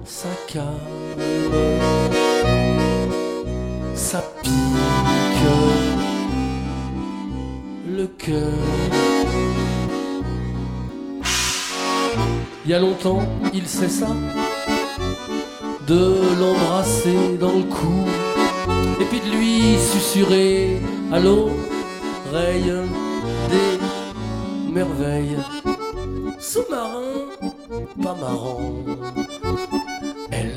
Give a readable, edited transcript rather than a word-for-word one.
ça calme, ça pique le cœur. Il y a longtemps, il sait ça, de l'embrasser dans le cou, et puis de lui susurrer à l'oreille des merveilles. Sous-marin, pas marrant.